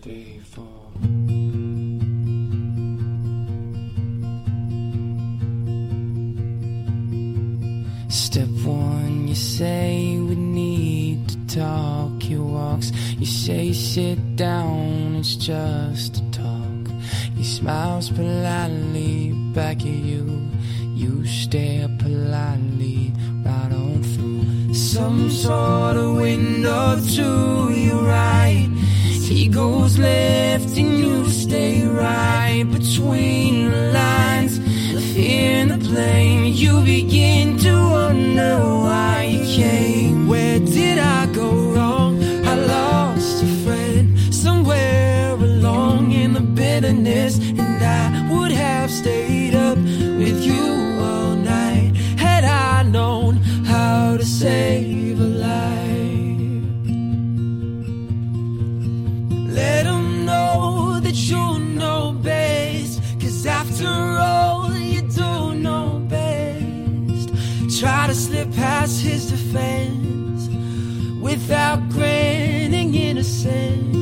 3, 4. Step 1, you say we need to talk. Your walks, you say sit down, it's just a talk. He smiles politely back at you. You stare politely right on through some sort of window to your right. He goes left and you stay right between the lines. The fear and the blame, you begin to wonder why you came. Where did I go wrong? I lost a friend somewhere along in the bitterness, and I would have stayed up with you all night had I known how to save a life. Let them know that you know best, 'cause after all you do know best. Try to slip past his defense without granting innocence.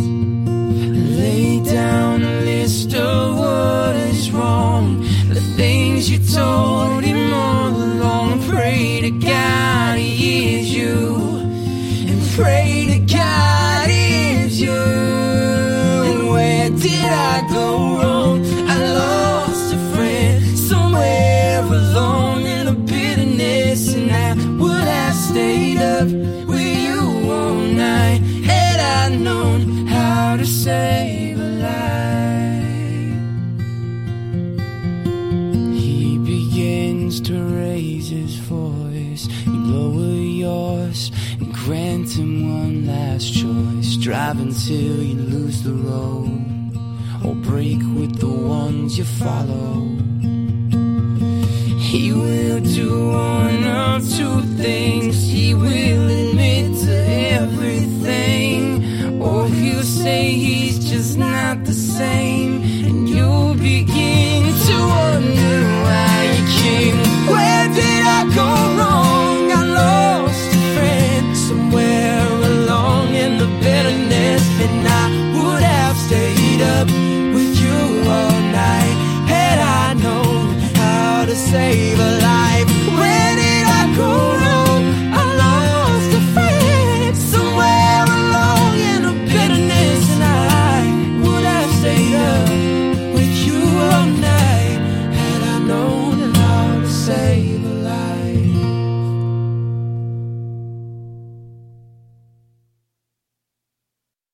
Lay down a list of what is wrong, the things you told him all along. Pray to God he hears you, and pray to God he hears you. And where did I go wrong? I lost a friend somewhere along in the bitterness, and I would have stayed up with you all night had I known how to save a life. He begins to raise his voice. You lower yours and grant him one last choice. Drive until you lose the road, or break with the ones you follow. He will do one of two things. He will admit to everything, or he'll say he's just not the same, and you'll begin to wonder why you came. Where did I go wrong? I lost a friend somewhere along in the bitterness, and I would have stayed up with you all night had I known how to save